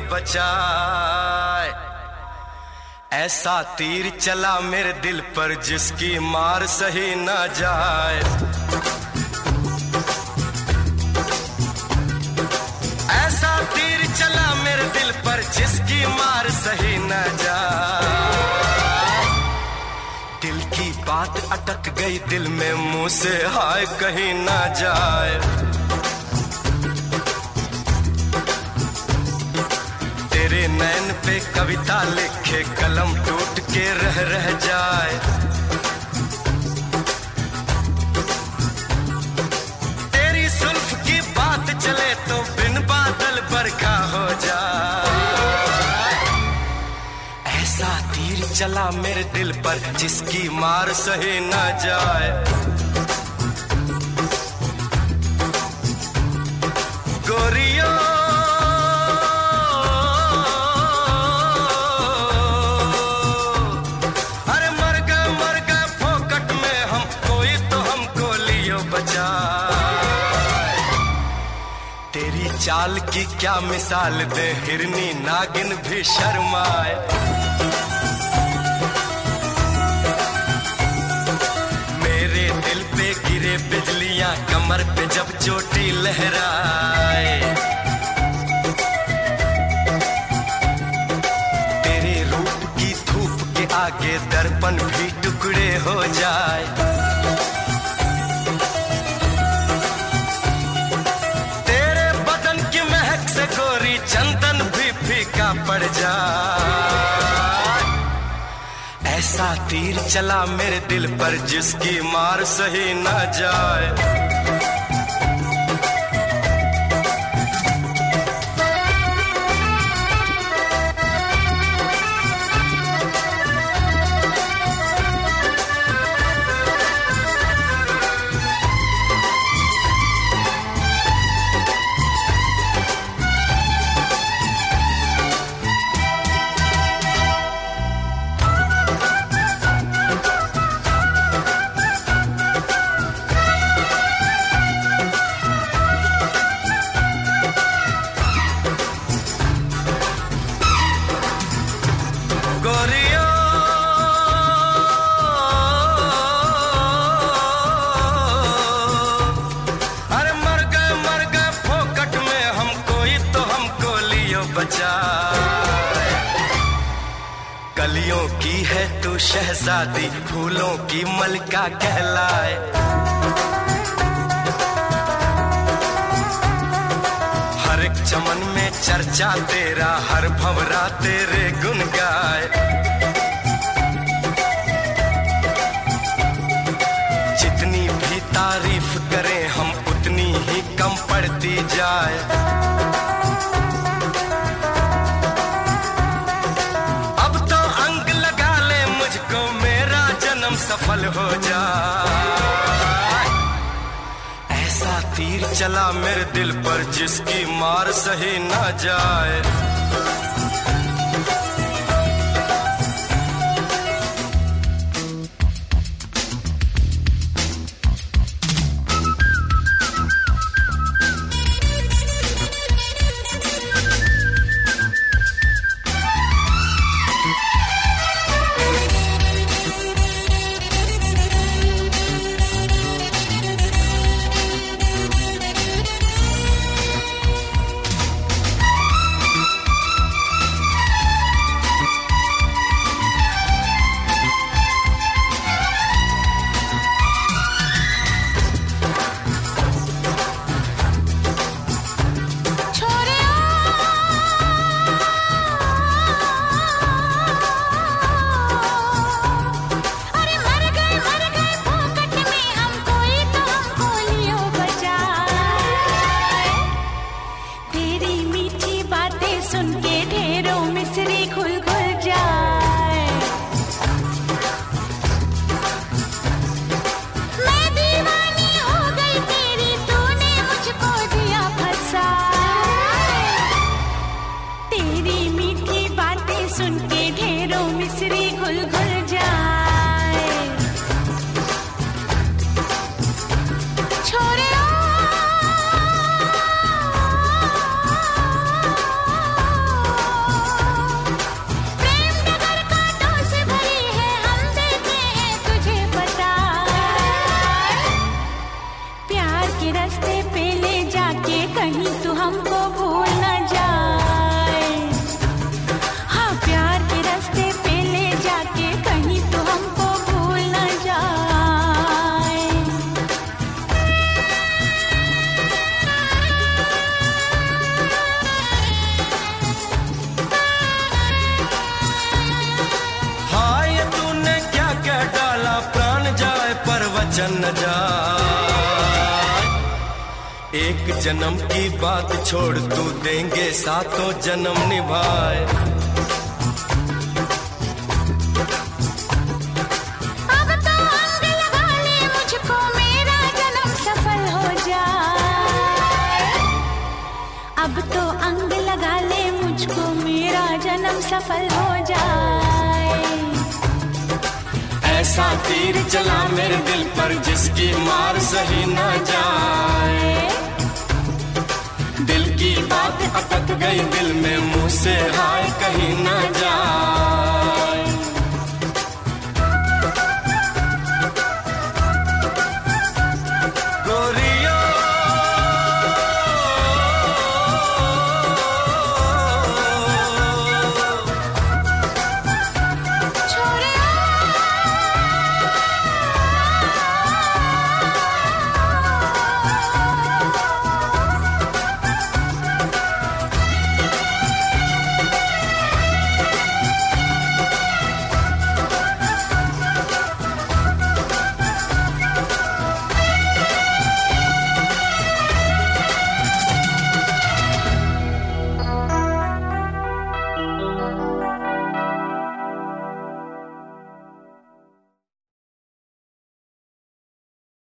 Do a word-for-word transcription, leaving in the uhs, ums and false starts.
बचाए। ऐसा तीर चला मेरे दिल पर जिसकी मार सही न जाए। ऐसा तीर चला मेरे दिल पर जिसकी मार सही न जाए। दिल की बात अटक गई दिल में, मुंह से हाय कहीं न जाए। तेरे नैन पे कविता लिखे कलम टूट के रह रह जाए। तेरी सुल्फ की बात चले तो बिन बादल बरखा हो जाए। ऐसा तीर चला मेरे दिल पर जिसकी मार सही न जाए। गोरियों तेरी चाल की क्या मिसाल दे, हिरनी नागिन भी शर्माए। मेरे दिल पे गिरे बिजलियां, कमर पे जब चोटी लहराए। तेरे रूप की धूप के आगे दर्पण भी टुकड़े हो जाए। गोरी चंदन भी फीका पड़ जाए। ऐसा तीर चला मेरे दिल पर जिसकी मार सही न जाए। कलियों की है तू शहजादी, फूलों की मलका कहलाए। हर एक चमन में चर्चा तेरा, हर भंवरा तेरे गुन गाए। जितनी भी तारीफ करें हम उतनी ही कम पड़ती जाए। सफल हो जाए। ऐसा तीर चला मेरे दिल पर जिसकी मार सही न जाए। बचन न जाए। एक जन्म की बात छोड़ तू देंगे सातों जन्म निभाए। अब तो अंग लगा ले मुझको मेरा जन्म सफल हो जाए। अब तो अंग लगा ले मुझको मेरा जन्म सफल हो जाए। ऐसा तीर चला मेरे दिल पर जिसकी मार सही न जाए। दिल की बात अटक गई दिल में मुँह